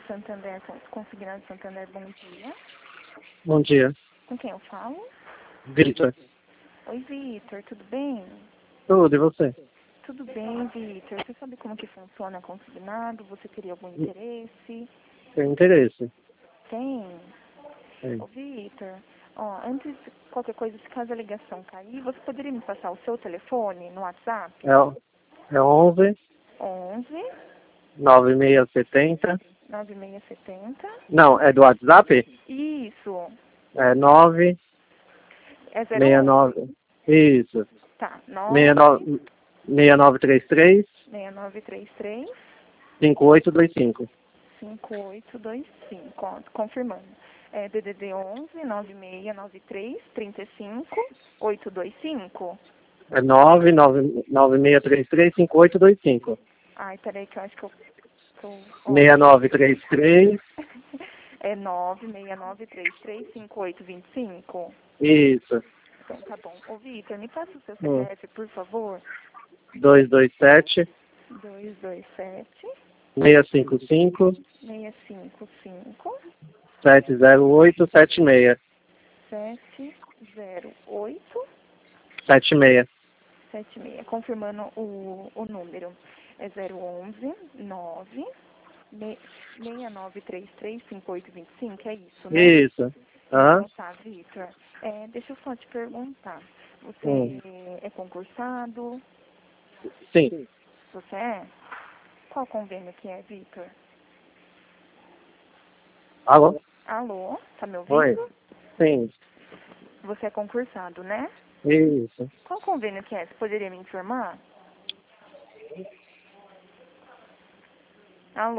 Santander, consignado Santander, bom dia. Bom dia. Com quem eu falo? Vitor. Oi, Vitor, tudo bem? Tudo, e você? Tudo bem, Vitor. Você sabe como que funciona consignado? Você teria algum interesse? Tem interesse? Tem? Tem. Ô, Vitor, ó, antes de qualquer coisa, se caso a ligação cair, você poderia me passar o seu telefone no WhatsApp? É 11 11 9670. 9670. Não, é do WhatsApp? Isso. É 9 É 011. 69. Isso. Tá, 69 6933 6933 5825. 5825, ó, confirmando. É DDD 11 9693 35 825. É 9633 5825. Ai, peraí que eu acho que eu tô... ó. 6933. É 96933 5825. Isso. Então tá bom. Ô, Vitor, me passa o seu Hum. CPF, por favor. 227 227 655 655 70876. 708 76. 76. Confirmando o número. É 011 9 6933 5825, é isso, né? Isso. Hã? Então tá, Vitor. Deixa eu só te perguntar. Hum. Você é concursado? Sim. Você é? Qual convênio que é, Vitor? Alô? Alô, tá me Oi. ouvindo? Sim. Você é concursado, né? Isso. Qual convênio que é? Você poderia me informar?